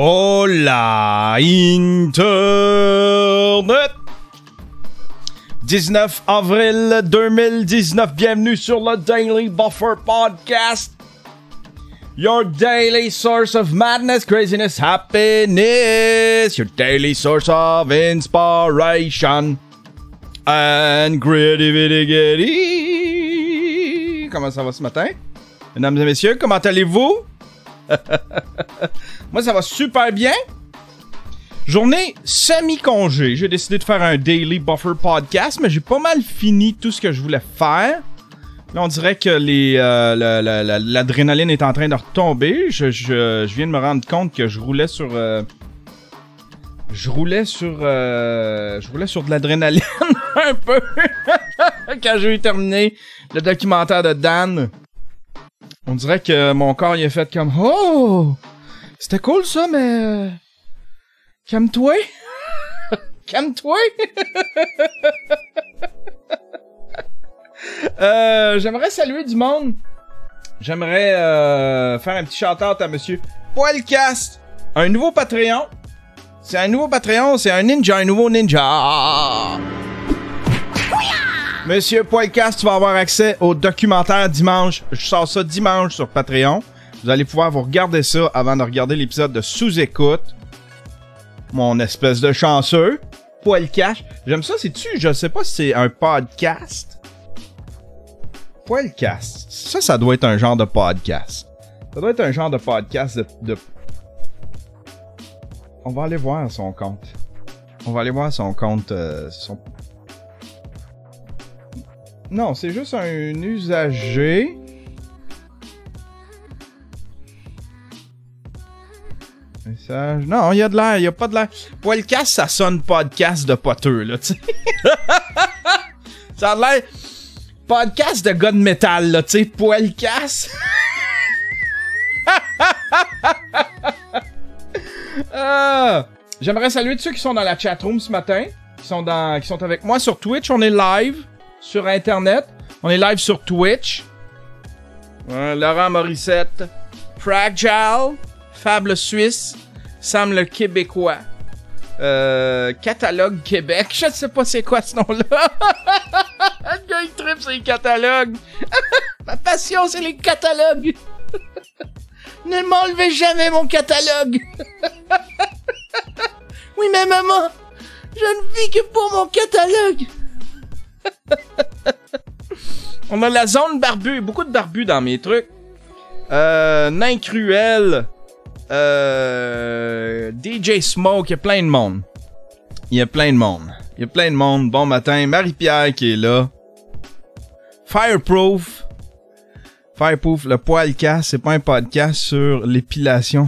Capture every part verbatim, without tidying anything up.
Hola Internet! dix-neuf avril deux mille dix-neuf, bienvenue sur le Daily Buffer Podcast. Your daily source of madness, craziness, happiness. Your daily source of inspiration and creativity. Comment ça va ce matin? Mesdames et messieurs, comment allez-vous? Moi, ça va super bien. Journée semi-congé. J'ai décidé de faire un Daily Buffer Podcast, mais j'ai pas mal fini tout ce que je voulais faire. Là, on dirait que les, euh, la, la, la, l'adrénaline est en train de retomber. Je, je, je viens de me rendre compte que je roulais sur... Euh, je roulais sur... Euh, je roulais sur de l'adrénaline un peu quand j'ai eu terminé le documentaire de Dan. On dirait que mon corps il est fait comme « Oh! C'était cool ça, mais... Euh, calme-toi! Calme-toi! » euh, J'aimerais saluer du monde. J'aimerais euh, faire un petit shout-out à Monsieur Poilcast. Un nouveau Patreon. C'est un nouveau Patreon, c'est un ninja, un nouveau ninja. Monsieur Poilcast, tu vas avoir accès au documentaire dimanche. Je sors ça dimanche sur Patreon. Vous allez pouvoir vous regarder ça avant de regarder l'épisode de Sous-écoute. Mon espèce de chanceux. Poilcast. J'aime ça, c'est-tu? Je sais pas si c'est un podcast. Poilcast. Ça, ça doit être un genre de podcast. Ça doit être un genre de podcast de... de... On va aller voir son compte. On va aller voir son compte... Euh, son... Non, c'est juste un usager. Message. Non, il y a de l'air, il y a pas de l'air. Poilcast, ça sonne podcast de poteux, là, tu sais. Ça a l'air podcast de gars de métal, là, tu sais. Poilcast. euh, J'aimerais saluer tous ceux qui sont dans la chatroom ce matin, qui sont dans, qui sont avec moi sur Twitch. On est live sur Internet. On est live sur Twitch. Euh, Laurent Morissette, Fragile, Fable Suisse, Sam le Québécois, euh, Catalogue Québec. Je sais pas c'est quoi ce nom-là. Le gars il tripe sur les catalogues. Ma passion c'est les catalogues. Ne m'enlevez jamais mon catalogue. Oui mais maman, je ne vis que pour mon catalogue. On a la zone barbu, beaucoup de barbus dans mes trucs. Euh, Nain Cruel, euh, D J Smoke, il y a plein de monde. Il y a plein de monde. Il y a plein de monde. Bon matin, Marie-Pierre qui est là. Fireproof. Fireproof, le Poilcast, c'est pas un podcast sur l'épilation.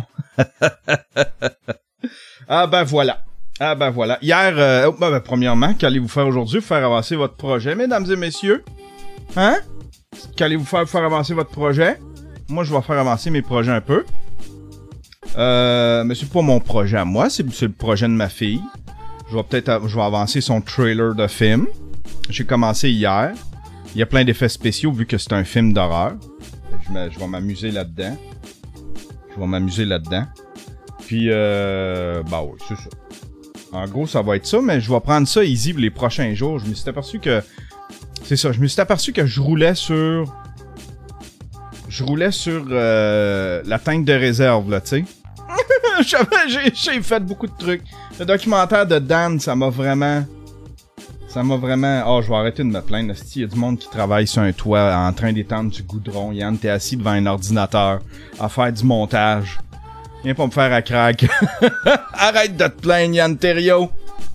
Ah ben voilà. Ah ben voilà. Hier, euh, oh, ben, ben, premièrement, qu'allez-vous faire aujourd'hui pour faire avancer votre projet, mesdames et messieurs? Hein? Qu'allez-vous faire pour faire avancer votre projet? Moi, je vais faire avancer mes projets un peu. Euh, mais c'est pas mon projet à moi, c'est, c'est le projet de ma fille. Je vais peut-être je vais avancer son trailer de film. J'ai commencé hier. Il y a plein d'effets spéciaux vu que c'est un film d'horreur. Je, me, je vais m'amuser là-dedans. Je vais m'amuser là-dedans. Puis, euh, bah oui, c'est ça. En gros, ça va être ça, mais je vais prendre ça easy pour les prochains jours. Je me suis aperçu que... C'est ça, je me suis aperçu que je roulais sur... Je roulais sur euh, la tank de réserve, là, tu sais. j'ai, j'ai fait beaucoup de trucs. Le documentaire de Dan, ça m'a vraiment... Ça m'a vraiment... Oh, je vais arrêter de me plaindre. Il y a du monde qui travaille sur un toit en train d'étendre du goudron. Yann, t'es assis devant un ordinateur à faire du montage. Viens pas me faire à crack. Arrête de te plaindre, Yann Terriot.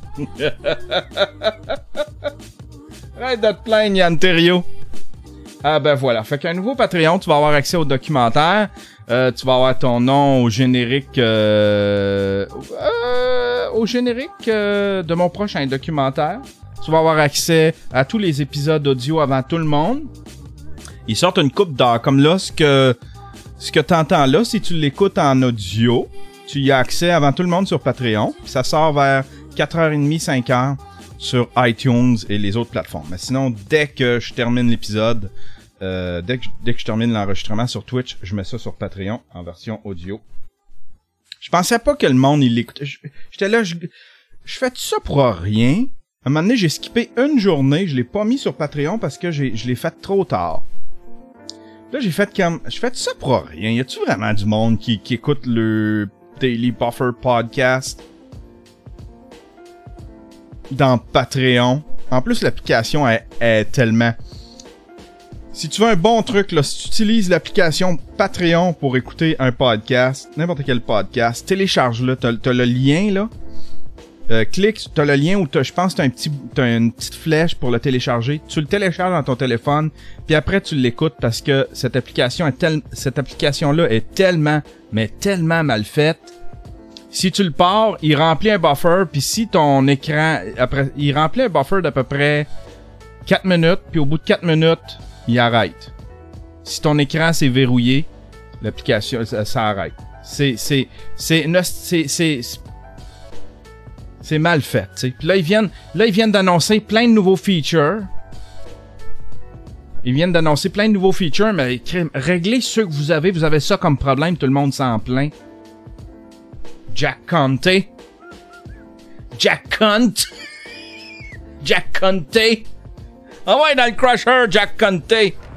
Arrête de te plaindre, Yann Terriot. Ah ben voilà. Fait qu'un nouveau Patreon, tu vas avoir accès au documentaire. Euh, tu vas avoir ton nom au générique... Euh, euh, au générique euh, de mon prochain documentaire. Tu vas avoir accès à tous les épisodes audio avant tout le monde. Ils sortent une coupe d'heures. Comme là, ce que... Ce que t'entends là, si tu l'écoutes en audio, tu y as accès avant tout le monde sur Patreon. Ça sort vers quatre heures trente, cinq heures sur iTunes et les autres plateformes. Mais sinon, dès que je termine l'épisode, euh, dès que, dès que je termine l'enregistrement sur Twitch, je mets ça sur Patreon en version audio. Je pensais pas que le monde, il l'écoutait. J'étais là, je, je fais ça pour rien. À un moment donné, j'ai skippé une journée, je l'ai pas mis sur Patreon parce que j'ai, je l'ai fait trop tard. Là, j'ai fait comme, je fais ça pour rien. Y a-tu vraiment du monde qui, qui écoute le Daily Buffer podcast dans Patreon? En plus, l'application est, est tellement... Si tu veux un bon truc, là, si tu utilises l'application Patreon pour écouter un podcast, n'importe quel podcast, télécharge-le, t'as, t'as le lien, là. Euh, clique, t'as le lien où t'as, je pense, t'as un petit, t'as une petite flèche pour le télécharger. Tu le télécharges dans ton téléphone, puis après tu l'écoutes parce que cette application est tel, cette application-là est tellement, mais tellement mal faite. Si tu le pars, il remplit un buffer, puis si ton écran, après, il remplit un buffer d'à peu près quatre minutes, puis au bout de quatre minutes, il arrête. Si ton écran s'est verrouillé, l'application, ça, ça arrête. C'est, c'est, c'est, c'est, c'est, c'est, c'est mal fait, tu sais. Puis là, ils viennent, là, ils viennent d'annoncer plein de nouveaux features. Ils viennent d'annoncer plein de nouveaux features, mais réglez ceux que vous avez. Vous avez ça comme problème, tout le monde s'en plaint. Jack Conte. Jack Conte. Jack Conte. Ah ouais, dans le crusher, Jack Conte.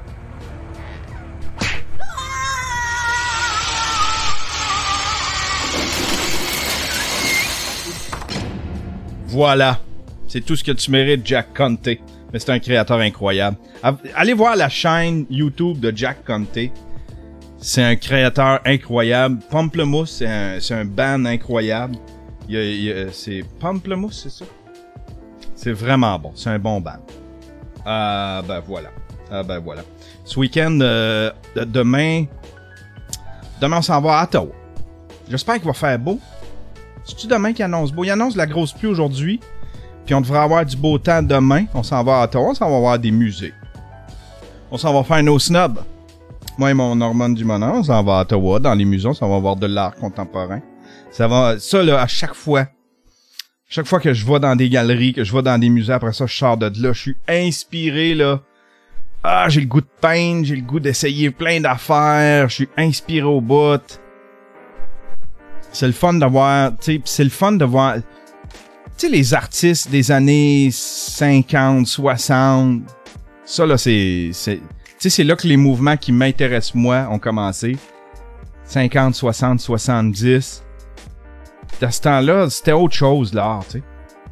Voilà. C'est tout ce que tu mérites, Jack Conte. Mais c'est un créateur incroyable. Allez voir la chaîne YouTube de Jack Conte. C'est un créateur incroyable. Pamplemousse, c'est un, c'est un band incroyable. Il y a, il y a, c'est Pamplemousse, c'est ça? C'est vraiment bon. C'est un bon band. Ah, ben voilà. Ah, ben voilà. Ce week-end, euh, demain, demain, on s'en va à Ottawa. J'espère qu'il va faire beau. C'est-tu demain qu'il annonce beau? Il annonce de la grosse pluie aujourd'hui. Puis on devrait avoir du beau temps demain. On s'en va à Ottawa. On s'en va voir des musées. On s'en va faire nos snobs. Moi et mon Normand Dumonin, on s'en va à Ottawa, dans les musées. On s'en va voir de l'art contemporain. Ça va, ça là, à chaque fois. Chaque fois que je vais dans des galeries, que je vais dans des musées, après ça, je sors de là. Je suis inspiré, là. Ah, j'ai le goût de peindre. J'ai le goût d'essayer plein d'affaires. Je suis inspiré au bout. C'est le fun de voir, tu sais, c'est le fun de voir, tu sais, les artistes des années cinquante, soixante, ça là, c'est, c'est, tu sais, c'est là que les mouvements qui m'intéressent moi ont commencé. cinquante, soixante, soixante-dix. À ce temps-là, c'était autre chose, l'art, tu sais.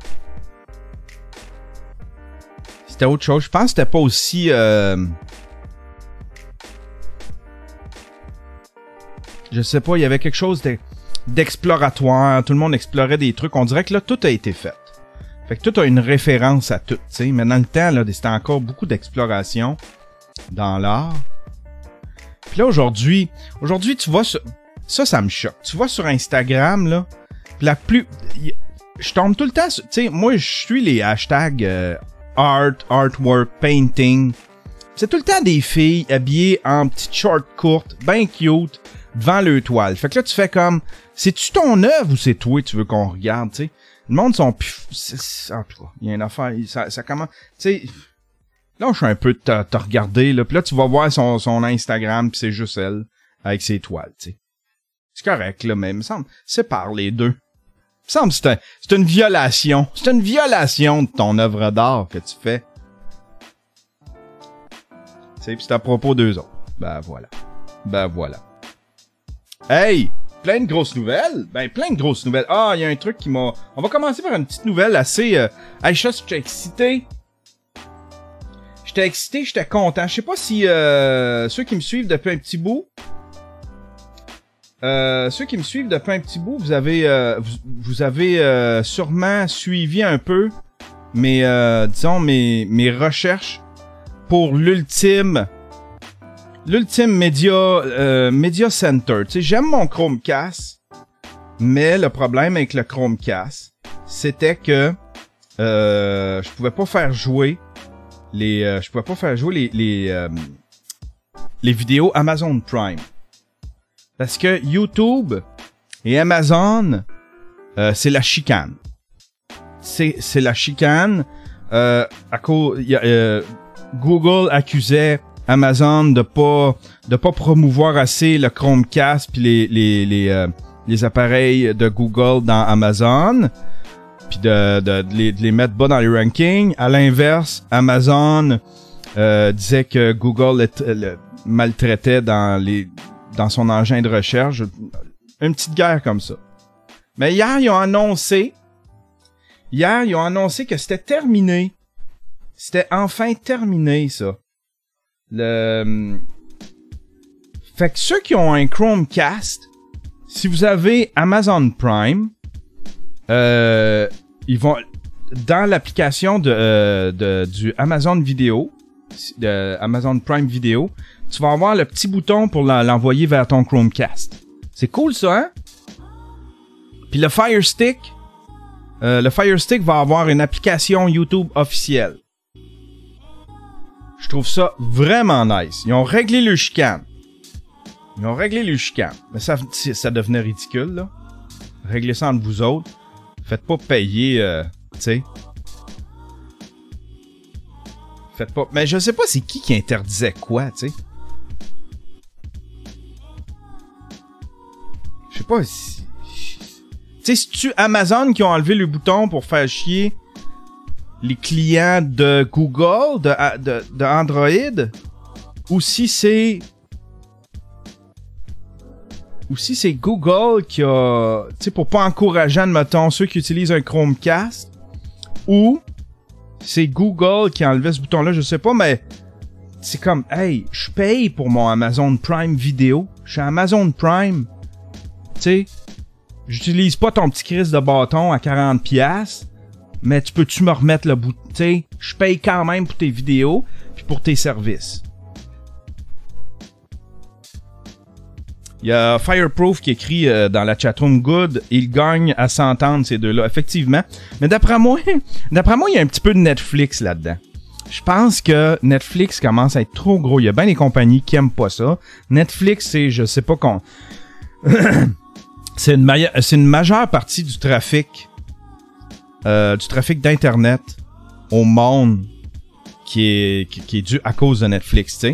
C'était autre chose. Je pense que c'était pas aussi, euh... je sais pas, il y avait quelque chose de... d'exploratoire, tout le monde explorait des trucs, on dirait que là, tout a été fait. Fait que tout a une référence à tout, tu sais, mais dans le temps, là, c'était encore beaucoup d'exploration dans l'art. Puis là, aujourd'hui, aujourd'hui, tu vois, sur, ça, ça me choque. Tu vois sur Instagram, là, la plus... Y, je tombe tout le temps, tu sais, moi, je suis les hashtags euh, art, artwork, painting. C'est tout le temps des filles habillées en petites shorts courtes, ben cute, devant le toile. Fait que là, tu fais comme, c'est-tu ton œuvre ou c'est toi que tu veux qu'on regarde, tu sais? Le monde sont pif... En tout cas, il y a une affaire, ça, ça commence... Tu sais, là, je suis un peu de te, te regarder, là, puis là, tu vas voir son, son Instagram, puis c'est juste elle, avec ses toiles, tu sais. C'est correct, là, mais il me semble, sépare les deux. Il me semble que c'est, un, c'est une violation. C'est une violation de ton œuvre d'art que tu fais. Tu sais, puis c'est à propos d'eux autres. Ben voilà. Ben voilà. Hey! Plein de grosses nouvelles. Ben, plein de grosses nouvelles. Ah, il y a un truc qui m'a... On va commencer par une petite nouvelle assez... Euh... Hey, je j'étais excité. J'étais excité, j'étais content. Je sais pas si euh... ceux qui me suivent depuis un petit bout... Euh... Ceux qui me suivent depuis un petit bout, vous avez... Euh... Vous, vous avez euh... sûrement suivi un peu mes... Euh... Disons, mes... mes recherches pour l'ultime... L'ultime Media, euh, Media Center. Tu sais, j'aime mon Chromecast, mais le problème avec le Chromecast, c'était que euh, je pouvais pas faire jouer les, euh, je pouvais pas faire jouer les les, euh, les vidéos Amazon Prime, parce que YouTube et Amazon, euh, c'est la chicane. C'est c'est la chicane. Euh, à cause, y a, euh, Google accusait Amazon de pas de pas promouvoir assez le Chromecast puis les les les euh, les appareils de Google dans Amazon, puis de, de, de, les, de les mettre bas dans les rankings. À l'inverse, Amazon euh, disait que Google le, le maltraitait dans, les, dans son engin de recherche. Une petite guerre comme ça. Mais hier, ils ont annoncé, hier, ils ont annoncé que c'était terminé. C'était enfin terminé, ça. Le... Fait que ceux qui ont un Chromecast, si vous avez Amazon Prime, euh, ils vont dans l'application de, euh, de du Amazon Vidéo, de Amazon Prime Video, tu vas avoir le petit bouton pour l'envoyer vers ton Chromecast. C'est cool ça, hein? Puis le Fire Stick, euh, le Fire Stick va avoir une application YouTube officielle. Je trouve ça vraiment nice. Ils ont réglé le chicane. Ils ont réglé le chicane. Mais ça, ça devenait ridicule, là. Réglez ça entre vous autres. Faites pas payer, euh, tu sais. Faites pas... Mais je sais pas c'est qui qui interdisait quoi, tu sais. Je sais pas si... Tu sais, c'est-tu Amazon qui ont enlevé le bouton pour faire chier les clients de Google, de, de, de Android, ou si c'est... Ou si c'est Google qui a... Tu sais, pour pas encourager, admettons, ceux qui utilisent un Chromecast, ou c'est Google qui a enlevé ce bouton-là, je sais pas, mais c'est comme, hey, je paye pour mon Amazon Prime Vidéo. Je suis Amazon Prime. Tu sais, j'utilise pas ton petit crise de bâton à quarante piastres, mais tu peux-tu me remettre le bout? Tu sais, je paye quand même pour tes vidéos puis pour tes services. Il y a Fireproof qui écrit euh, dans la chatroom Good, il gagne à s'entendre ces deux-là, effectivement. Mais d'après moi, d'après moi, il y a un petit peu de Netflix là-dedans. Je pense que Netflix commence à être trop gros. Il y a bien des compagnies qui aiment pas ça. Netflix, c'est, je sais pas qu'on... c'est une, ma... c'est une majeure partie du trafic, euh, du trafic d'Internet au monde qui est, qui, qui est dû à cause de Netflix, tu sais.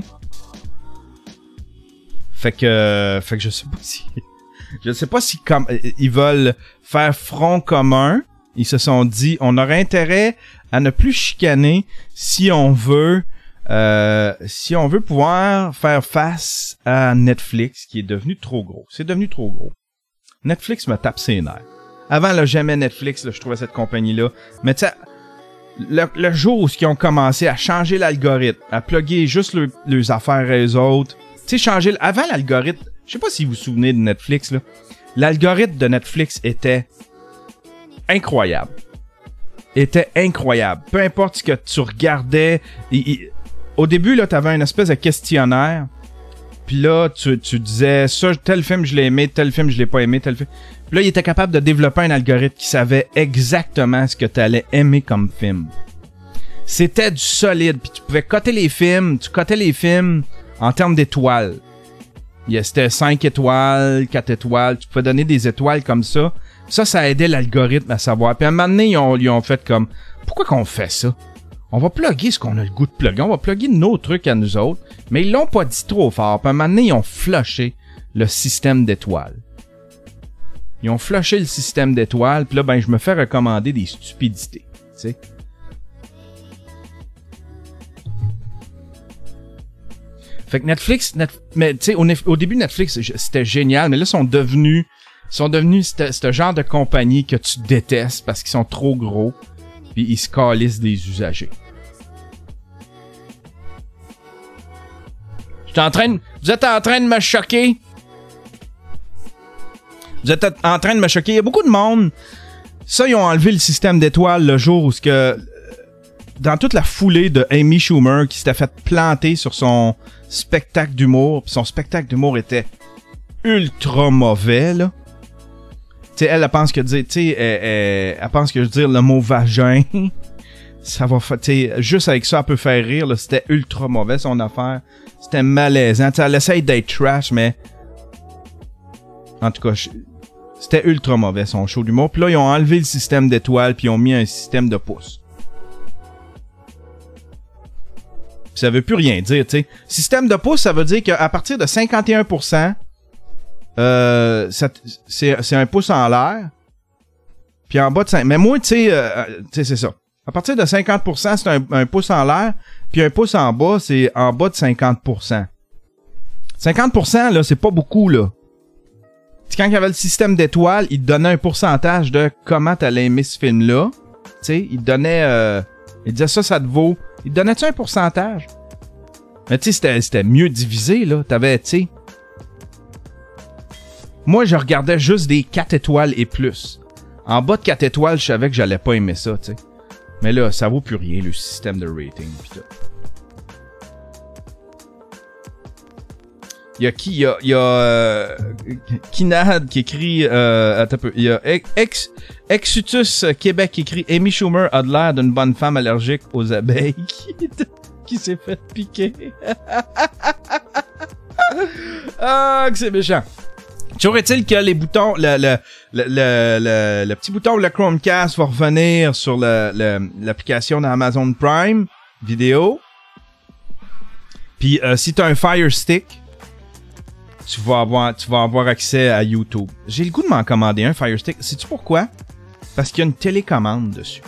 Fait que, fait que je sais pas si, je sais pas si comme ils veulent faire front commun. Ils se sont dit, on aurait intérêt à ne plus chicaner si on veut, euh, si on veut pouvoir faire face à Netflix qui est devenu trop gros. C'est devenu trop gros. Netflix me tape ses nerfs. Avant, là, j'aimais Netflix, là, je trouvais cette compagnie-là. Mais tu sais, le, le jour où ils ont commencé à changer l'algorithme, à plugger juste le, leurs affaires et les autres. Tu sais, changer... Avant, l'algorithme... Je sais pas si vous vous souvenez de Netflix, là. L'algorithme de Netflix était incroyable. Était incroyable. Peu importe ce que tu regardais... Il, il... Au début, là, t'avais une espèce de questionnaire. Puis là, tu, tu disais... ça, tel film, je l'ai aimé. Tel film, je l'ai pas aimé. Tel film... Puis là, il était capable de développer un algorithme qui savait exactement ce que t'allais aimer comme film. C'était du solide. Puis tu pouvais coter les films. Tu cotais les films... En termes d'étoiles, c'était cinq étoiles, quatre étoiles, tu pouvais donner des étoiles comme ça. Ça, ça aidait l'algorithme à savoir. Puis à un moment donné, ils ont, ils ont fait comme, pourquoi qu'on fait ça? On va plugger ce qu'on a le goût de plugger, on va plugger nos trucs à nous autres. Mais ils l'ont pas dit trop fort. Puis à un moment donné, ils ont flushé le système d'étoiles. Ils ont flushé le système d'étoiles, puis là, ben, je me fais recommander des stupidités, tu sais. Fait que Netflix, net, mais tu sais, au, au début Netflix, c'était génial, mais là, ils sont devenus, ils sont devenus ce genre de compagnie que tu détestes parce qu'ils sont trop gros, puis ils se calissent des usagers. J'étais en train de, vous êtes en train de me choquer? Vous êtes en train de me choquer? Il y a beaucoup de monde. Ça, ils ont enlevé le système d'étoiles le jour où ce que, dans toute la foulée de Amy Schumer qui s'était fait planter sur son spectacle d'humour, pis son spectacle d'humour était ultra mauvais, là. Tu sais, elle, elle pense que dire, tu sais, elle, elle, elle pense que dire le mot vagin, ça va faire, tu sais, juste avec ça, elle peut faire rire, là. C'était ultra mauvais, son affaire. C'était malaisant. Tu sais, elle essaye d'être trash, mais en tout cas, je... c'était ultra mauvais, son show d'humour. Puis là, ils ont enlevé le système d'étoiles, puis ils ont mis un système de pouces. Ça veut plus rien dire, tu sais. Système de pouces, ça veut dire qu'à partir de cinquante et un pour cent, euh, c'est un pouce en l'air. Puis en bas de cinq... Mais moi, tu sais, euh, tu sais, c'est ça. À partir de cinquante pour cent, c'est un, un pouce en l'air. Puis un pouce en bas, c'est en bas de cinquante pour cent. cinquante pour cent, là, c'est pas beaucoup, là. T'sais, quand il y avait le système d'étoiles, il te donnait un pourcentage de comment t'allais aimer ce film-là. Tu sais, il te donnait... Euh, il disait ça, ça te vaut... Il te donnait-tu un pourcentage? Mais tu sais, c'était mieux divisé, là. T'avais, tu sais... Moi, je regardais juste des quatre étoiles et plus. En bas de quatre étoiles, je savais que j'allais pas aimer ça, tu sais. Mais là, ça vaut plus rien, le système de rating, pis tout. Il y a qui? Il y a, il y a euh, Kinad qui écrit... Euh, attends un peu. Il y a Ex, Exutus Québec qui écrit « Amy Schumer a de l'air d'une bonne femme allergique aux abeilles qui, qui s'est fait piquer. » Ah, que c'est méchant. Toujours est-il que les boutons... Le, le, le, le, le, le petit bouton de la Chromecast va revenir sur l'application d'Amazon Prime Vidéo. Puis euh, si tu as un Fire Stick... Tu vas, avoir, tu vas avoir accès à YouTube. J'ai le goût de m'en commander un Fire Stick. Sais-tu pourquoi? Parce qu'il y a une télécommande dessus.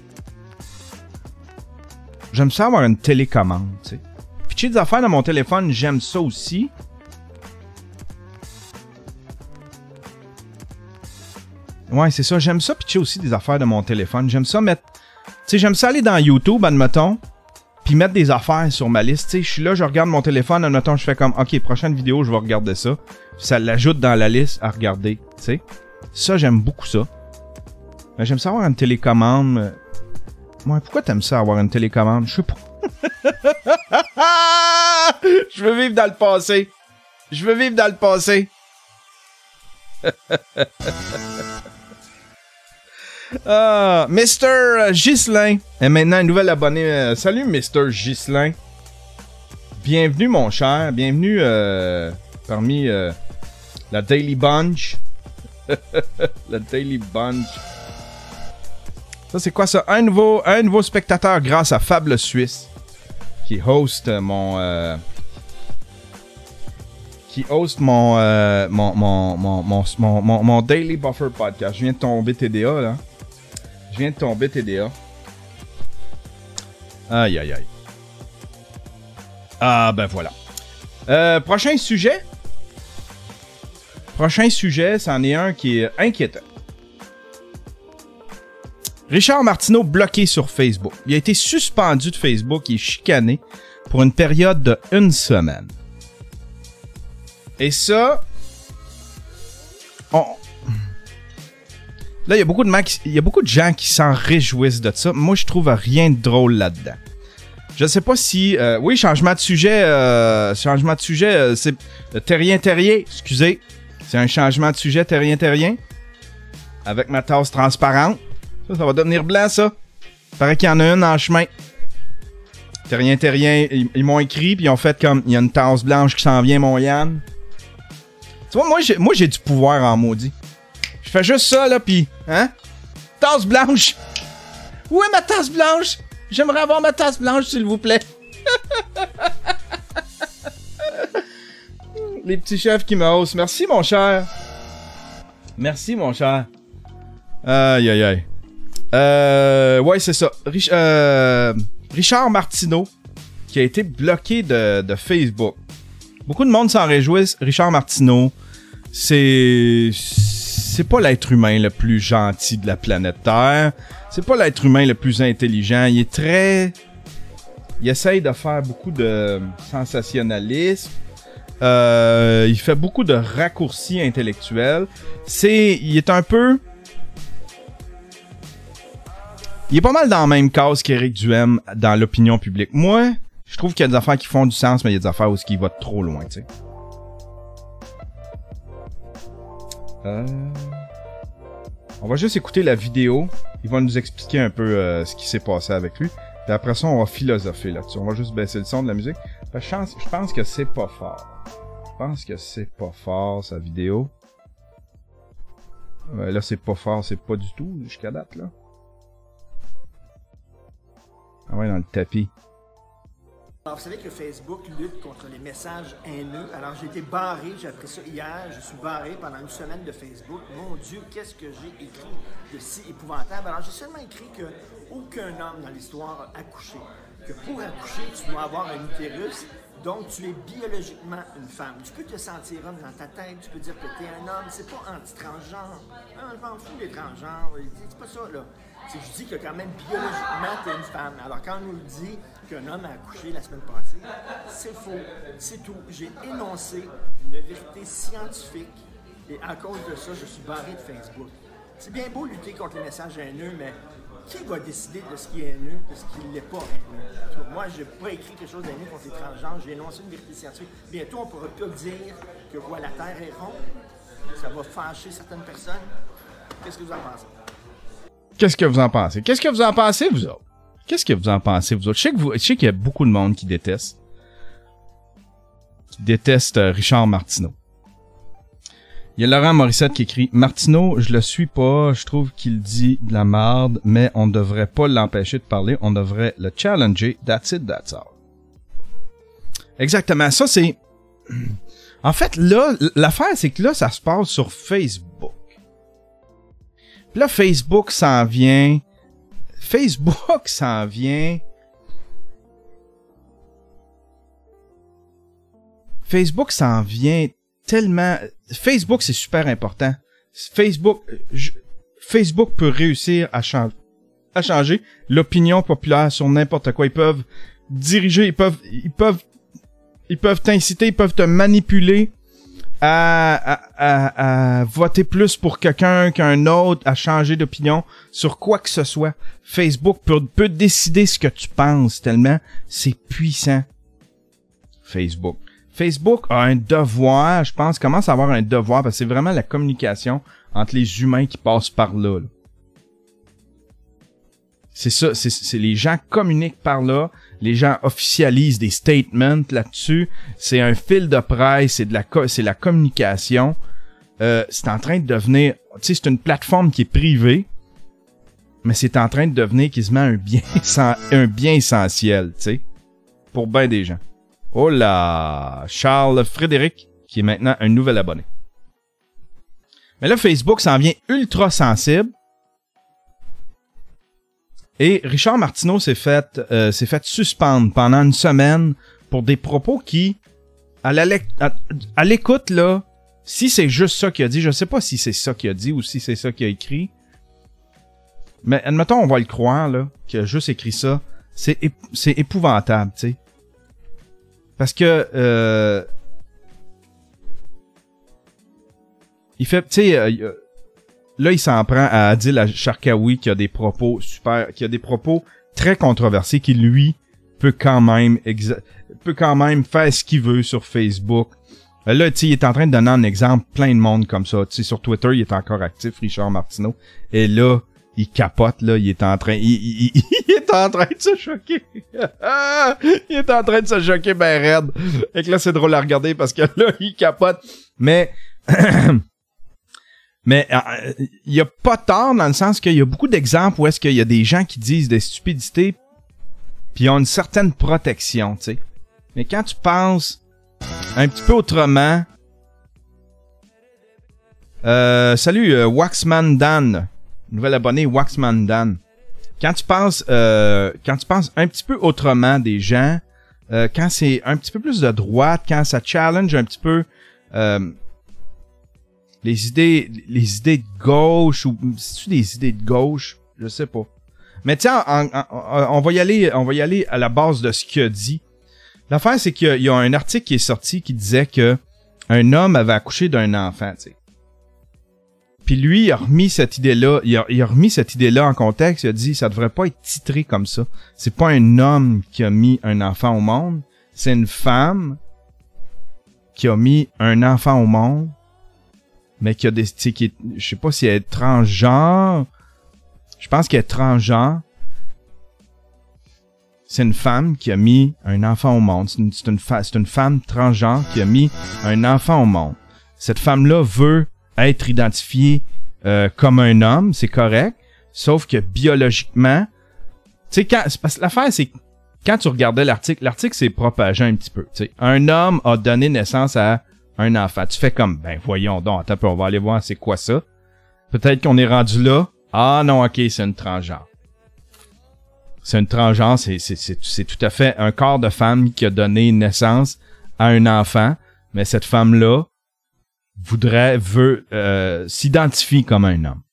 J'aime ça avoir une télécommande, tu sais. Pitcher des affaires dans mon téléphone, j'aime ça aussi. Ouais, c'est ça. J'aime ça pitcher aussi des affaires de mon téléphone. J'aime ça mettre... Tu sais, j'aime ça aller dans YouTube, admettons, puis mettre des affaires sur ma liste. Tu sais, je suis là, je regarde mon téléphone, admettons, je fais comme, OK, prochaine vidéo, je vais regarder ça. Puis ça l'ajoute dans la liste à regarder, tu sais. Ça, j'aime beaucoup ça. Mais j'aime ça avoir une télécommande. Ouais, pourquoi t'aimes ça avoir une télécommande? Je sais pas. Je veux vivre dans le passé. Je veux vivre dans le passé. Ah, mister Ghislain est maintenant un nouvel abonné. Euh, salut mister Ghislain. Bienvenue mon cher. Bienvenue euh, parmi euh, la Daily Bunch. La Daily Bunch. Ça c'est quoi ça? Un nouveau, un nouveau spectateur grâce à Fable Suisse qui host mon... Euh, qui host mon, euh, mon, mon, mon, mon, mon, mon, mon Daily Buffer Podcast. Je viens de tomber T D A là. Je viens de tomber T D A. Aïe, aïe, aïe. Ah, ben voilà. Euh, prochain sujet. Prochain sujet, c'en est un qui est inquiétant. Richard Martineau bloqué sur Facebook. Il a été suspendu de Facebook et chicané pour une période de une semaine. Et ça... On... Là, il y a beaucoup de mecs, il y a beaucoup de gens qui s'en réjouissent de ça. Moi, je trouve rien de drôle là-dedans. Je sais pas si... Euh, oui, changement de sujet. Euh, changement de sujet, euh, c'est... Terrien-Terrien, excusez. C'est un changement de sujet, Terrien-Terrien. Avec ma tasse transparente. Ça, ça va devenir blanc, ça. Il paraît qu'il y en a une en chemin. Terrien-Terrien, ils, ils m'ont écrit, puis ils ont fait comme... Il y a une tasse blanche qui s'en vient, mon Yann. Tu vois, moi, j'ai, moi, j'ai du pouvoir en maudit. Je fais juste ça, là, pis... Hein? Tasse blanche! Où est ma tasse blanche? J'aimerais avoir ma tasse blanche, s'il vous plaît. Les petits chefs qui me haussent. Merci, mon cher. Merci, mon cher. Aïe, aïe, aïe. Euh... Ouais, c'est ça. Rich, euh, Richard Martineau, qui a été bloqué de, de Facebook. Beaucoup de monde s'en réjouissent. Richard Martineau, c'est... C'est pas l'être humain le plus gentil de la planète Terre. C'est pas l'être humain le plus intelligent. Il est très... Il essaye de faire beaucoup de sensationnalisme. Euh, il fait beaucoup de raccourcis intellectuels. C'est... Il est un peu... Il est pas mal dans la même case qu'Éric Duhem dans l'opinion publique. Moi, je trouve qu'il y a des affaires qui font du sens, mais il y a des affaires où il va trop loin, tu sais. Euh... On va juste écouter la vidéo. Il va nous expliquer un peu euh, ce qui s'est passé avec lui. Puis après ça, on va philosopher là-dessus. On va juste baisser le son de la musique. Parce que je pense, je pense que c'est pas fort. Je pense que c'est pas fort, sa vidéo. Ouais, là, c'est pas fort, c'est pas du tout jusqu'à date, là. Ah ouais, dans le tapis. Alors, vous savez que Facebook lutte contre les messages haineux. Alors, j'ai été barré, j'ai appris ça hier, je suis barré pendant une semaine de Facebook. Mon Dieu, qu'est-ce que j'ai écrit de si épouvantable. Alors, j'ai seulement écrit qu'aucun homme dans l'histoire a accouché. Que pour accoucher, tu dois avoir un utérus, donc tu es biologiquement une femme. Tu peux te sentir homme dans ta tête, tu peux dire que tu es un homme, c'est pas anti-transgenre. Ah, je m'en fous des transgenres, c'est pas ça, là. C'est que je dis que quand même, biologiquement, tu es une femme. Alors, quand on nous dit qu'un homme a accouché la semaine passée, c'est faux, c'est tout. J'ai énoncé une vérité scientifique et à cause de ça, je suis barré de Facebook. C'est bien beau lutter contre les messages haineux, mais qui va décider de ce qui est haineux, de ce qui ne l'est pas haineux? Moi, je n'ai pas écrit quelque chose d'haineux contre les transgenres, j'ai énoncé une vérité scientifique. Bientôt, on pourra plus dire que quoi, la Terre est ronde. Ça va fâcher certaines personnes. Qu'est-ce que vous en pensez? Qu'est-ce que vous en pensez? Qu'est-ce que vous en pensez, vous autres? Qu'est-ce que vous en pensez, vous autres? Je sais que vous, je sais qu'il y a beaucoup de monde qui déteste. Qui déteste euh, Richard Martineau. Il y a Laurent Morissette qui écrit « Martineau, je le suis pas, je trouve qu'il dit de la merde, mais on devrait pas l'empêcher de parler, on devrait le challenger, that's it, that's all. » Exactement, ça c'est... En fait, là, l'affaire, c'est que là, ça se passe sur Facebook. Puis là, Facebook s'en vient... Facebook s'en vient... Facebook s'en vient tellement... Facebook, c'est super important. Facebook... Je... Facebook peut réussir à, cha... à changer l'opinion populaire sur n'importe quoi. Ils peuvent diriger, ils peuvent... Ils peuvent... Ils peuvent t'inciter, ils peuvent te manipuler à, à, à, à voter plus pour quelqu'un qu'un autre, à changer d'opinion sur quoi que ce soit. Facebook peut, peut décider ce que tu penses tellement c'est puissant. Facebook. Facebook a un devoir, je pense, commence à avoir un devoir parce que c'est vraiment la communication entre les humains qui passent par là. là. C'est ça, c'est, c'est les gens communiquent par là, les gens officialisent des statements là-dessus, c'est un fil de presse, c'est de la co- c'est la communication. Euh, c'est en train de devenir, tu sais, c'est une plateforme qui est privée, mais c'est en train de devenir quasiment un bien, un bien essentiel, tu sais, pour bien des gens. Oh là, Charles Frédéric, qui est maintenant un nouvel abonné. Mais là, Facebook s'en vient ultra sensible. Et Richard Martineau s'est fait, euh, s'est fait suspendre pendant une semaine pour des propos qui, à, la lec- à, à l'écoute, là, si c'est juste ça qu'il a dit, je sais pas si c'est ça qu'il a dit ou si c'est ça qu'il a écrit, mais admettons, on va le croire, là, qu'il a juste écrit ça, c'est, ép- c'est épouvantable, tu sais. Parce que, euh, il fait, tu sais, euh, là, il s'en prend à Adil Sharkawi qui a des propos super, qui a des propos très controversés, qui lui peut quand même exa- peut quand même faire ce qu'il veut sur Facebook. Là, tu sais, il est en train de donner un exemple plein de monde comme ça. Tu sais, sur Twitter, il est encore actif, Richard Martineau. Et là, il capote, là, il est en train, il, il, il, il est en train de se choquer. Il est en train de se choquer ben raide. Et que là, c'est drôle à regarder parce que là, il capote. Mais, mais, il euh, y a pas tort dans le sens qu'il y a beaucoup d'exemples où est-ce qu'il y a des gens qui disent des stupidités puis ils ont une certaine protection, tu sais. Mais quand tu penses un petit peu autrement, euh, salut, euh, Waxman Dan. Nouvel abonné, Waxman Dan. Quand tu penses, euh, quand tu penses un petit peu autrement des gens, euh, quand c'est un petit peu plus de droite, quand ça challenge un petit peu euh, les idées, les idées de gauche ou c'est-tu des idées de gauche, je sais pas. Mais tiens, on, on, on va y aller, on va y aller à la base de ce qu'il a dit. L'affaire, c'est qu'il y a, il y a un article qui est sorti qui disait que un homme avait accouché d'un enfant, tu sais. Puis lui, il a remis cette idée-là, il a, il a remis cette idée-là en contexte, il a dit, ça devrait pas être titré comme ça. C'est pas un homme qui a mis un enfant au monde, c'est une femme qui a mis un enfant au monde, mais qui a des, tu sais, qui est, je sais pas si elle est transgenre, je pense qu'elle est transgenre. C'est une femme qui a mis un enfant au monde, c'est une, c'est une, fa- c'est une femme transgenre qui a mis un enfant au monde. Cette femme-là veut être identifié euh, comme un homme, c'est correct, sauf que biologiquement, tu sais, quand, c'est parce que l'affaire, c'est, tu quand tu regardais l'article, l'article s'est propagé un petit peu. T'sais. Un homme a donné naissance à un enfant. Tu fais comme, ben voyons donc, attends un peu, on va aller voir c'est quoi ça. Peut-être qu'on est rendu là. Ah non, ok, c'est une transgenre. C'est une transgenre, c'est, c'est, c'est, c'est tout à fait un corps de femme qui a donné naissance à un enfant, mais cette femme-là voudrait, veut, euh, s'identifie comme un homme.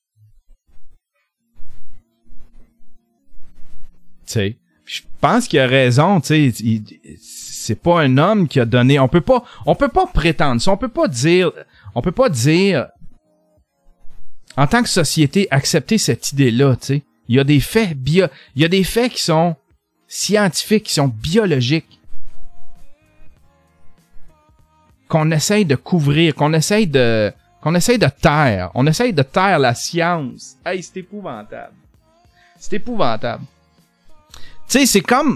Tu sais, je pense qu'il a raison, tu sais, c'est pas un homme qui a donné, on peut pas, on peut pas prétendre ça, on peut pas dire, on peut pas dire, en tant que société, accepter cette idée-là, tu sais. Il y a des faits bio, il y a des faits qui sont scientifiques, qui sont biologiques, qu'on essaye de couvrir, qu'on essaye de, qu'on essaye de taire. On essaye de taire la science. Hey, c'est épouvantable. C'est épouvantable. Tu sais, c'est comme,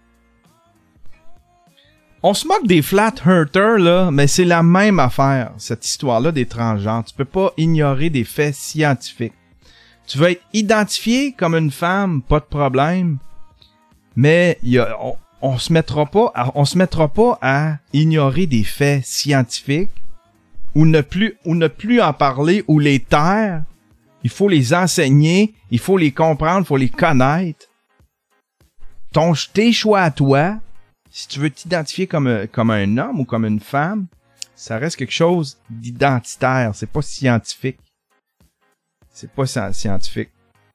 on se moque des flat earthers, là, mais c'est la même affaire, cette histoire-là des transgenres. Tu peux pas ignorer des faits scientifiques. Tu vas être identifié comme une femme, pas de problème, mais y a, on, on se mettra pas, à, on se mettra pas à ignorer des faits scientifiques ou ne plus, ou ne plus en parler ou les taire. Il faut les enseigner, il faut les comprendre, il faut les connaître. Ton, tes choix à toi, si tu veux t'identifier comme, comme un homme ou comme une femme, ça reste quelque chose d'identitaire, c'est pas scientifique. C'est pas scientifique.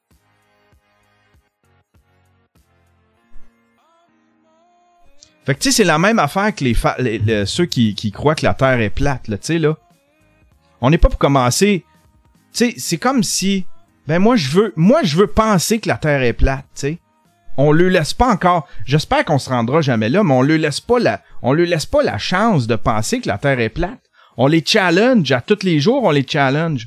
Fait que tu sais, c'est la même affaire que les, fa- les, les ceux qui, qui croient que la Terre est plate, là, tu sais, là. On n'est pas pour commencer. Tu sais, c'est comme si, ben moi je veux, moi je veux penser que la Terre est plate, tu sais. On le laisse pas encore. J'espère qu'on se rendra jamais là, mais on le laisse pas la, on le laisse pas la chance de penser que la Terre est plate. On les challenge à tous les jours, on les challenge.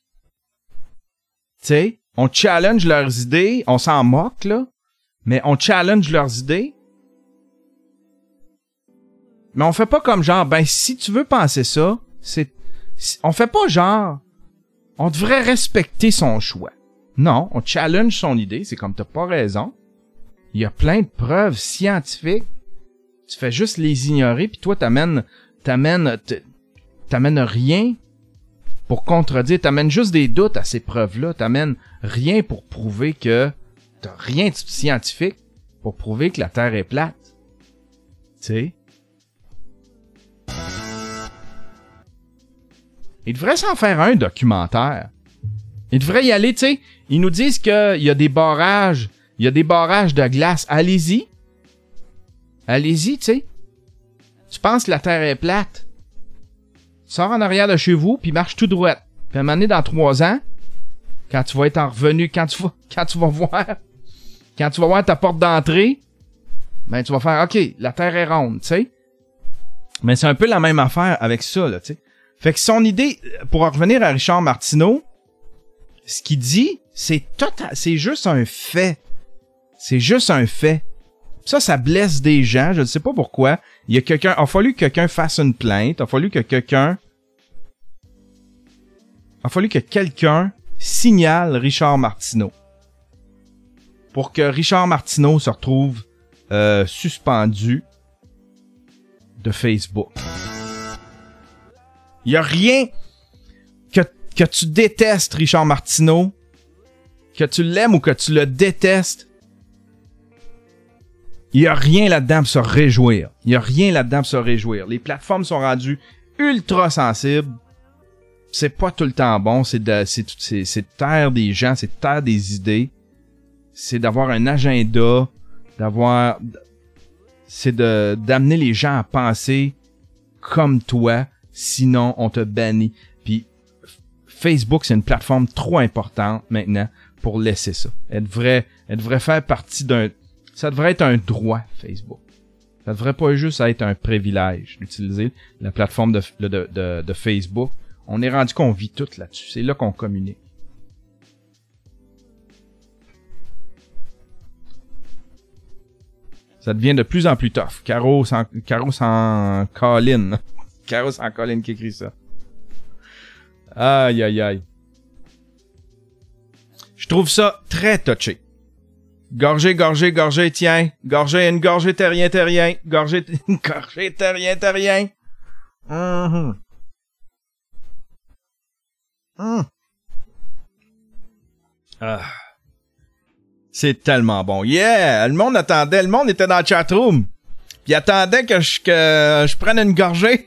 Tu sais, on challenge leurs idées, on s'en moque, là, mais on challenge leurs idées. Mais on fait pas comme genre, ben, si tu veux penser ça, c'est, on fait pas genre, on devrait respecter son choix. Non, on challenge son idée, c'est comme t'as pas raison. Il y a plein de preuves scientifiques. Tu fais juste les ignorer, puis toi, t'amènes, t'amènes, t'amènes rien pour contredire, t'amènes juste des doutes à ces preuves-là, t'amènes rien pour prouver que t'as rien de scientifique pour prouver que la Terre est plate. Tu sais? Il devrait s'en faire un documentaire. Il devrait y aller, tu sais. Ils nous disent qu'il y a des barrages, il y a des barrages de glace. Allez-y. Allez-y, tu sais. Tu penses que la Terre est plate? Sors en arrière de chez vous, puis marche tout droit. Puis à un moment donné, dans trois ans, quand tu vas être en revenu, quand tu vas, quand tu vas voir, quand tu vas voir ta porte d'entrée, ben tu vas faire, OK, la Terre est ronde, tu sais. Mais c'est un peu la même affaire avec ça, là, tu sais. Fait que son idée, pour en revenir à Richard Martineau, ce qu'il dit, c'est total, c'est juste un fait. C'est juste un fait. Ça, ça blesse des gens, je ne sais pas pourquoi. Il y a quelqu'un, il a fallu que quelqu'un fasse une plainte, il a fallu que quelqu'un, il a fallu que quelqu'un signale Richard Martineau. Pour que Richard Martineau se retrouve euh, suspendu de Facebook. Il y a rien que, que tu détestes Richard Martineau, que tu l'aimes ou que tu le détestes. Il y a rien là-dedans pour se réjouir. Il y a rien là-dedans pour se réjouir. Les plateformes sont rendues ultra sensibles. C'est pas tout le temps bon. C'est de, c'est, c'est, c'est de taire des gens, c'est de taire des idées. C'est d'avoir un agenda, d'avoir, c'est de, d'amener les gens à penser comme toi. Sinon, on te bannit. Puis, Facebook, c'est une plateforme trop importante maintenant pour laisser ça. Elle devrait, elle devrait faire partie d'un... Ça devrait être un droit, Facebook. Ça devrait pas juste être un privilège d'utiliser la plateforme de, de, de, de Facebook. On est rendu qu'on vit tout là-dessus. C'est là qu'on communique. Ça devient de plus en plus tough. Caro sans, Caro sans Colin. Caro sans Colin qui écrit ça. Aïe, aïe, aïe. Je trouve ça très touché. Gorgée, gorgée, gorgée, tiens. Gorgée, une gorgée, terrien, terrien. Gorgée, une gorgée, terrien, terrien. Mm-hmm. Mm. Ah. C'est tellement bon. Yeah! Le monde attendait. Le monde était dans le chatroom. Puis il attendait que je, que je prenne une gorgée.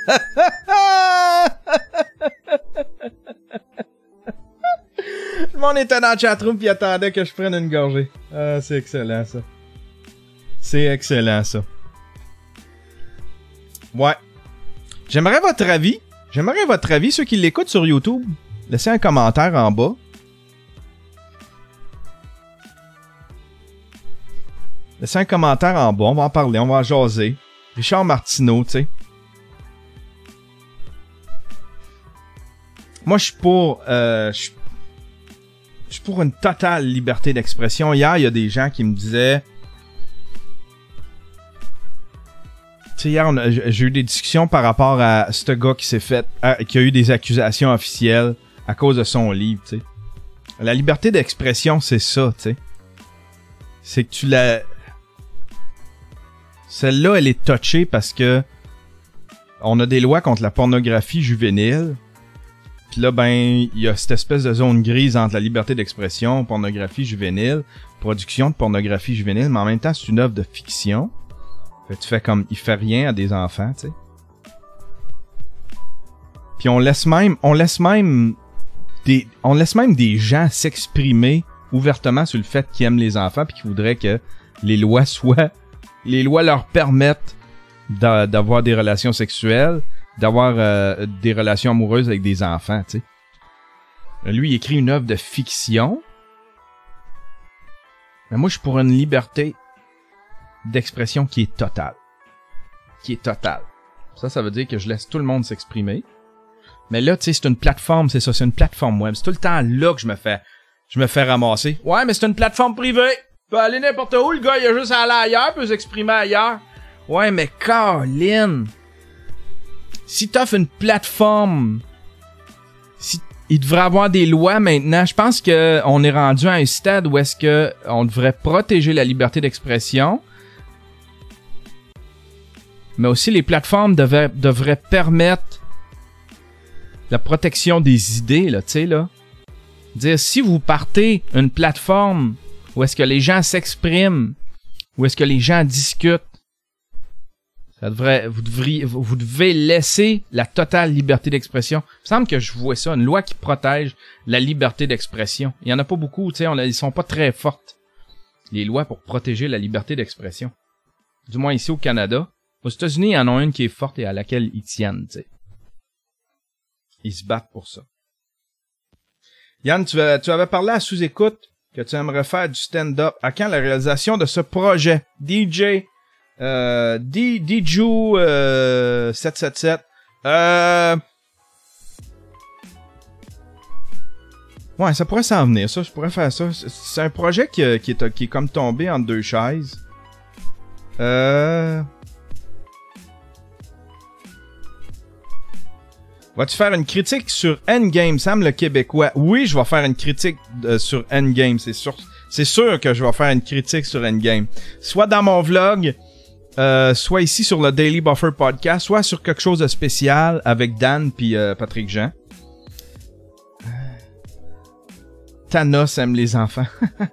Le monde était dans le chatroom puis attendait que je prenne une gorgée. Ah, c'est excellent, ça. C'est excellent, ça. Ouais. J'aimerais votre avis. J'aimerais votre avis, ceux qui l'écoutent sur YouTube. Laissez un commentaire en bas. Laissez un commentaire en bas. On va en parler, on va en jaser. Richard Martineau, tu sais. Moi, je suis pour... Euh, je Je suis pour une totale liberté d'expression. Hier, il y a des gens qui me disaient... Tu sais, hier, j'ai eu des discussions par rapport à ce gars qui s'est fait... À, qui a eu des accusations officielles à cause de son livre, tu sais. La liberté d'expression, c'est ça, tu sais. C'est que tu la... Celle-là, elle est touchée parce que... On a des lois contre la pornographie juvénile. Puis là, ben, il y a cette espèce de zone grise entre la liberté d'expression, pornographie juvénile, production de pornographie juvénile, mais en même temps, c'est une œuvre de fiction. Fait que tu fais comme, il fait rien à des enfants, tu sais. Puis on laisse même, on laisse même des, on laisse même des gens s'exprimer ouvertement sur le fait qu'ils aiment les enfants puis qu'ils voudraient que les lois soient, les lois leur permettent d'a, d'avoir des relations sexuelles, d'avoir euh, des relations amoureuses avec des enfants, tu sais. Lui, il écrit une œuvre de fiction. Mais moi, je suis pour une liberté d'expression qui est totale. Qui est totale. Ça, ça veut dire que je laisse tout le monde s'exprimer. Mais là, tu sais, c'est une plateforme, c'est ça, c'est une plateforme web. C'est tout le temps là que je me fais, je me fais ramasser. Ouais, mais c'est une plateforme privée. Il peut aller n'importe où, le gars, il a juste à aller ailleurs, il peut s'exprimer ailleurs. Ouais, mais Colin... Si t'offres une plateforme, si il devrait avoir des lois maintenant. Je pense que on est rendu à un stade où est-ce que on devrait protéger la liberté d'expression, mais aussi les plateformes devaient, devraient permettre la protection des idées, là, tu sais, là. Dire, si vous partez une plateforme où est-ce que les gens s'expriment, où est-ce que les gens discutent, ça devrait, vous devriez, vous devez laisser la totale liberté d'expression. Il me semble que je vois ça, une loi qui protège la liberté d'expression. Il y en a pas beaucoup, tu sais, on a, ils sont pas très fortes, les lois pour protéger la liberté d'expression. Du moins ici au Canada. Aux États-Unis, il y en a une qui est forte et à laquelle ils tiennent, tu sais. Ils se battent pour ça. Yann, tu, tu avais parlé à sous-écoute que tu aimerais faire du stand-up. À quand la réalisation de ce projet? D J, euh, D, D J euh, sept cent soixante-dix-sept. Euh... Ouais, ça pourrait s'en venir, ça. Je pourrais faire ça. C'est un projet qui, qui, est, qui est comme tombé entre deux chaises. Euh... Vas-tu faire une critique sur Endgame, Sam le Québécois? Oui, je vais faire une critique euh, sur Endgame, c'est sûr. C'est sûr que je vais faire une critique sur Endgame. Soit dans mon vlog, euh, soit ici sur le Daily Buffer Podcast, soit sur quelque chose de spécial avec Dan puis euh, Patrick Jean. Thanos aime les enfants.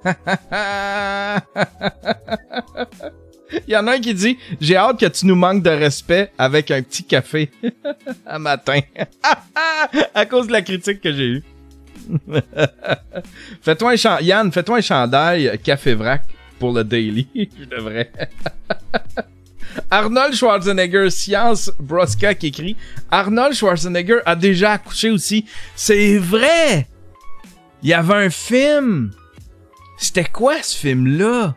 Il y en a un qui dit « J'ai hâte que tu nous manques de respect avec un petit café à matin. » À cause de la critique que j'ai eue. Fais-toi un ch- Yann, fais-toi un chandail Café Vrac pour le Daily. Je devrais. Arnold Schwarzenegger, Science Broska qui écrit « Arnold Schwarzenegger a déjà accouché aussi. » C'est vrai! Il y avait un film. C'était quoi ce film-là?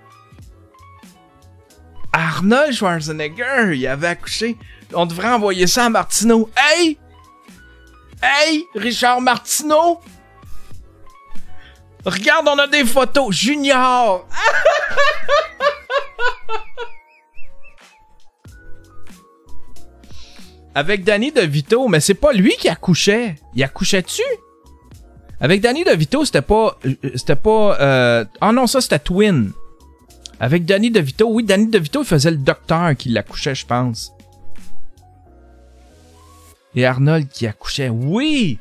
Arnold Schwarzenegger, il avait accouché. On devrait envoyer ça à Martineau. Hey! Hey! Richard Martineau! Regarde, on a des photos. Junior! Avec Danny DeVito, mais c'est pas lui qui accouchait. Il accouchait-tu? Avec Danny DeVito, c'était pas... C'était pas... Euh... Ah non, ça, c'était Twin. Avec Danny DeVito, oui, Danny DeVito, il faisait le docteur qui l'accouchait, je pense. Et Arnold qui accouchait, oui!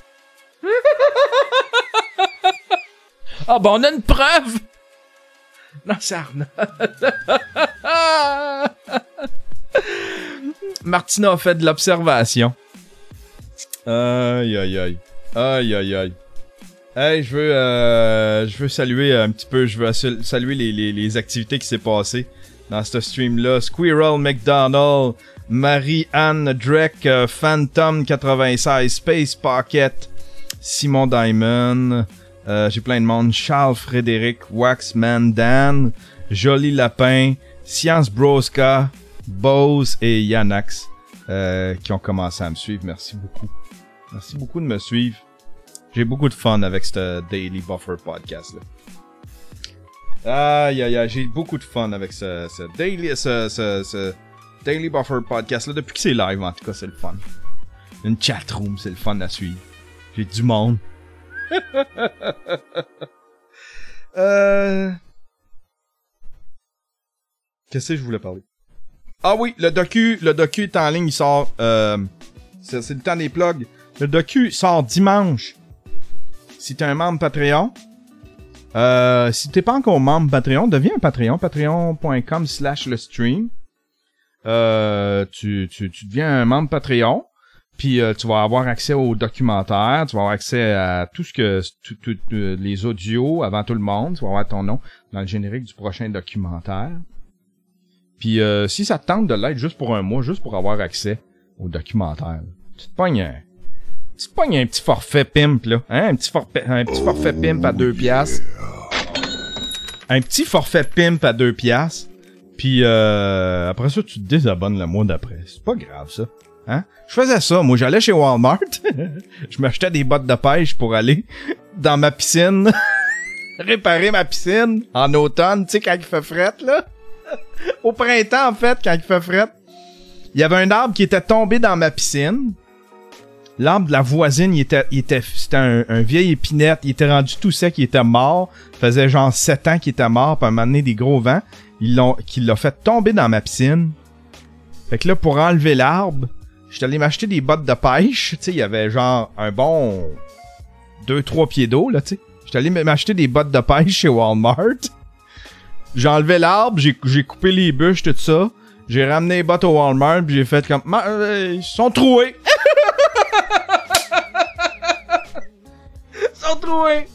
Ah, ben on a une preuve! Non, c'est Arnold. Martina a fait de l'observation. Aïe, aïe, aïe. Aïe, aïe, aïe. Hey, je veux, euh, je veux saluer un petit peu, je veux saluer les, les, les activités qui s'est passées dans ce stream-là. Squirrel McDonald, Marie-Anne Drake, euh, Phantom quatre-vingt-seize, Space Pocket, Simon Diamond, euh, j'ai plein de monde, Charles Frédéric, Waxman Dan, Joli Lapin, Science Broska, Bose et Yanax euh, qui ont commencé à me suivre. Merci beaucoup. Merci beaucoup de me suivre. J'ai beaucoup de fun avec ce Daily Buffer podcast là. Aïe aïe aïe, j'ai beaucoup de fun avec ce, ce Daily ce, ce, ce Daily Buffer podcast là. Depuis que c'est live, en tout cas, c'est le fun. Une chatroom, c'est le fun à suivre. J'ai du monde. euh... Qu'est-ce que je voulais parler? Ah oui, le docu, le docu est en ligne, il sort. Euh... C'est, c'est le temps des plugs. Le docu sort dimanche. Si t'es un membre Patreon, euh, si t'es pas encore membre Patreon, deviens un Patreon, patreon.com slash le stream. Euh, tu, tu, tu deviens un membre Patreon, puis euh, tu vas avoir accès au documentaire, tu vas avoir accès à tout ce que, tout, tout, tout, les audios avant tout le monde, tu vas avoir ton nom dans le générique du prochain documentaire. Puis euh, si ça te tente de l'être juste pour un mois, juste pour avoir accès au documentaire, tu te pognes un... Tu te pognes un petit forfait pimp, là. Hein? Un petit forfait, un petit forfait pimp à deux piastres. Un petit forfait pimp à deux piastres. Puis euh, après ça, tu te désabonnes le mois d'après. C'est pas grave, ça. Hein? Je faisais ça. Moi, j'allais chez Walmart. Je m'achetais des bottes de pêche pour aller dans ma piscine. Réparer ma piscine en automne. Tu sais, quand il fait fret, là. Au printemps, en fait, quand il fait fret. Il y avait un arbre qui était tombé dans ma piscine. L'arbre de la voisine, il était, il était, c'était un, un vieil épinette, il était rendu tout sec, il était mort. Ça faisait genre sept ans qu'il était mort, puis à un moment donné, des gros vents, ils l'ont, qui l'a fait tomber dans ma piscine. Fait que là, pour enlever l'arbre, j'étais allé m'acheter des bottes de pêche, tu sais, il y avait genre un bon deux trois pieds d'eau, là, tu sais. J'étais allé m'acheter des bottes de pêche chez Walmart. J'ai enlevé l'arbre, j'ai, j'ai coupé les bûches, tout ça. J'ai ramené les bottes au Walmart, puis j'ai fait comme, euh, ils sont troués. Ils sont troués.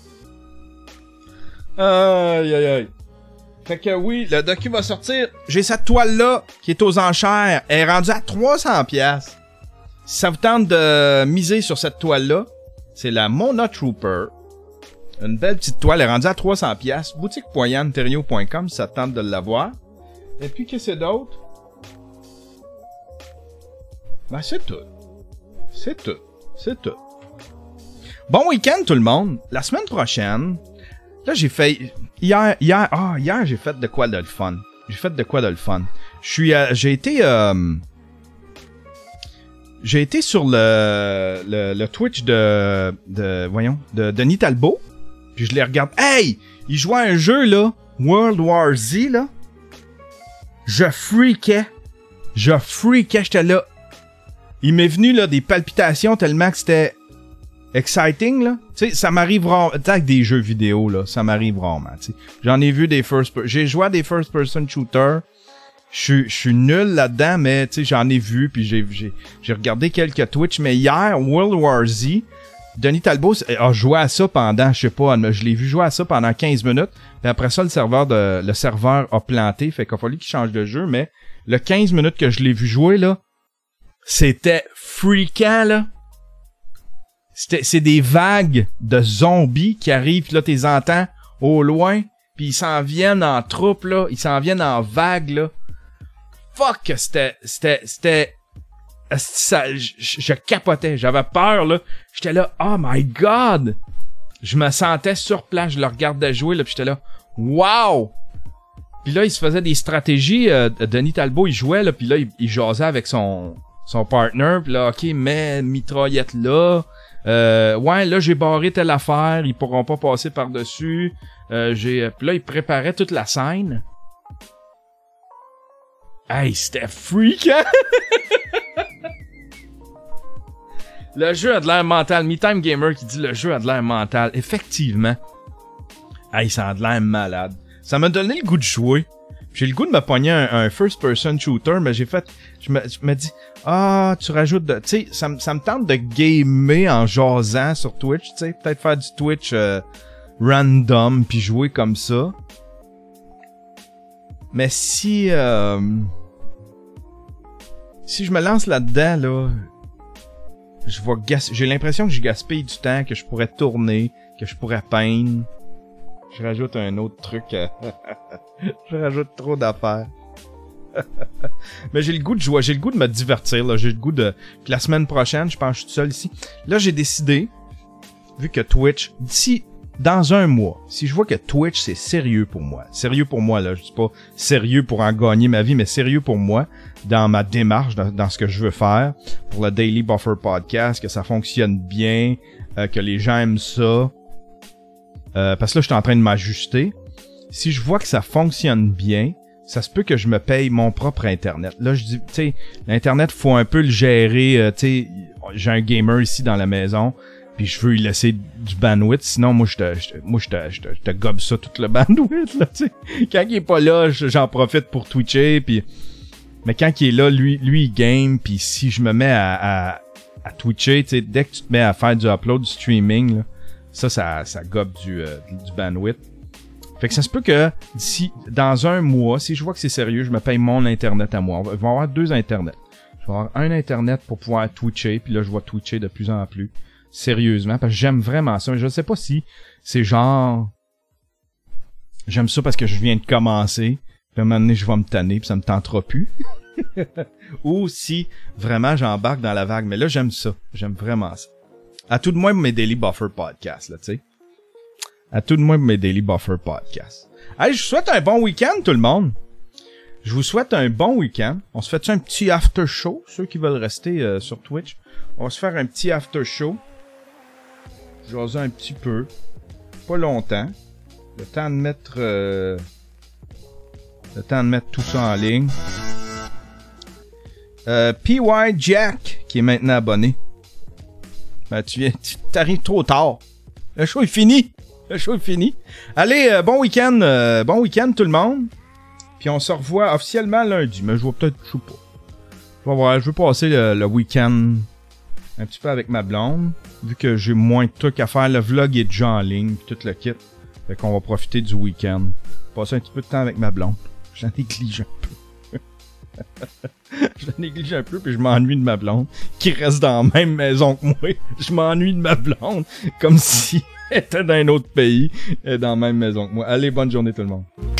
Aïe aïe aïe. Fait que oui, le docu va sortir. J'ai cette toile-là qui est aux enchères. Elle est rendue à trois cents piastres. Si ça vous tente de miser sur cette toile-là, c'est la Mona Trooper. Une belle petite toile. Elle est rendue à trois cents piastres. boutique point yann terrio point com si ça te tente de l'avoir. Et puis, qu'est-ce que c'est d'autre? Ben, c'est tout. C'est tout. C'est tout. Bon week-end, tout le monde. La semaine prochaine, là, j'ai fait... Hier, hier, ah, hier, j'ai fait de quoi de le fun. J'ai fait de quoi de le fun. Je suis, euh, j'ai été, euh, j'ai été sur le, le, le Twitch de, de, voyons, de Denis Talbot. Puis je les regarde. Hey! Il jouait à un jeu, là. World War Z, là. Je freakais. Je freakais, j'étais là. Il m'est venu, là, des palpitations tellement que c'était exciting, là. Tu sais, ça m'arrive rarement. Tu sais, avec des jeux vidéo, là, ça m'arrive rarement, tu sais. J'en ai vu des first... Per- j'ai joué à des first-person shooters. Je suis nul là-dedans, mais, tu sais, j'en ai vu, puis j'ai, j'ai, j'ai regardé quelques Twitch. Mais hier, World War Z, Denis Talbot a joué à ça pendant, je sais pas, je l'ai vu jouer à ça pendant quinze minutes. Puis après ça, le serveur de, le serveur a planté, fait qu'il a fallu qu'il change de jeu. Mais le quinze minutes que je l'ai vu jouer, là, c'était freakant, là. C'était, c'est des vagues de zombies qui arrivent, pis là, t'es entends au loin, puis ils s'en viennent en troupe, là. Ils s'en viennent en vagues, là. Fuck, c'était, c'était, c'était, ça, je, je capotais, j'avais peur, là. J'étais là, oh my god! Je me sentais sur place, je le regardais jouer, là, pis j'étais là, wow! Pis là, il se faisait des stratégies, euh, Denis Talbot, il jouait, là, pis là, il, il jasait avec son, son partner, pis là, ok, mets mitraillette là, Euh, ouais, là, j'ai barré telle affaire, ils pourront pas passer par-dessus. Euh, j'ai... Puis là, ils préparaient toute la scène. Hey, c'était freak, hein? Le jeu a de l'air mental. Me-Time Gamer qui dit le jeu a de l'air mental. Effectivement. Hey, ça a de l'air malade. Ça m'a donné le goût de jouer. J'ai le goût de me pogner un, un first-person shooter, mais j'ai fait... Je me, je me dis, ah, tu rajoutes de... Tu sais, ça, me- ça me tente de gamer en jasant sur Twitch, tu sais. Peut-être faire du Twitch euh, random, puis jouer comme ça. Mais si... Euh, si je me lance là-dedans, là... Je vais gas... J'ai l'impression que je gaspille du temps, que je pourrais tourner, que je pourrais peindre. Je rajoute un autre truc. À... je rajoute trop d'affaires. Mais j'ai le goût de jouer, j'ai le goût de me divertir, là. J'ai le goût de... Puis la semaine prochaine, je pense que je suis tout seul ici. Là, j'ai décidé, vu que Twitch, d'ici, dans un mois, si je vois que Twitch, c'est sérieux pour moi. Sérieux pour moi, là. Je dis pas sérieux pour en gagner ma vie, mais sérieux pour moi, dans ma démarche, dans, dans ce que je veux faire, pour le Daily Buffer Podcast, que ça fonctionne bien, euh, que les gens aiment ça. Euh, parce que là, je suis en train de m'ajuster. Si je vois que ça fonctionne bien, ça se peut que je me paye mon propre Internet. Là, je dis, tu sais, l'Internet, faut un peu le gérer. Euh, tu sais, j'ai un gamer ici dans la maison, puis je veux lui laisser du bandwidth. Sinon, moi, je te, je te, moi, je te, je te, je te gobe ça, tout le bandwidth, là, tu sais. Quand il est pas là, j'en profite pour twitcher, puis... Mais quand il est là, lui, lui, il game, puis si je me mets à, à, à twitcher, tu sais, dès que tu te mets à faire du upload, du streaming, là, ça, ça, ça gobe du, euh, du bandwidth. Fait que ça se peut que d'ici, dans un mois, si je vois que c'est sérieux, je me paye mon Internet à moi. Je vais avoir deux Internets. Je vais avoir un Internet pour pouvoir twitcher, puis là, je vais twitcher de plus en plus. Sérieusement, parce que j'aime vraiment ça. Je ne sais pas si c'est genre... J'aime ça parce que je viens de commencer, puis à un moment donné, je vais me tanner, puis ça me tentera plus. Ou si, vraiment, j'embarque dans la vague. Mais là, j'aime ça. J'aime vraiment ça. À tout de moins mes Daily Buffer Podcasts, là, tu sais. À tout de moins mes Daily Buffer Podcasts. Allez, je vous souhaite un bon week-end, tout le monde. Je vous souhaite un bon week-end. On se fait un petit after show, ceux qui veulent rester euh, sur Twitch. On va se faire un petit after show. Jaser un petit peu. Pas longtemps. Le temps de mettre... Euh, le temps de mettre tout ça en ligne. Euh, P Y Jack, qui est maintenant abonné. Ben, tu viens, tu t'arrives trop tard. Le show est fini. Le show est fini. Allez, euh, bon week-end, euh, bon week-end tout le monde. Puis on se revoit officiellement lundi. Mais je vais peut-être, je sais pas. Je vais voir, je veux passer le, le week-end un petit peu avec ma blonde. Vu que j'ai moins de trucs à faire. Le vlog est déjà en ligne, puis tout le kit. Fait qu'on va profiter du week-end. Passer un petit peu de temps avec ma blonde. Je la néglige un peu. Je la néglige un peu, puis je m'ennuie de ma blonde, qui reste dans la même maison que moi. Je m'ennuie de ma blonde, comme si elle était dans un autre pays, et dans la même maison que moi. Allez, bonne journée tout le monde.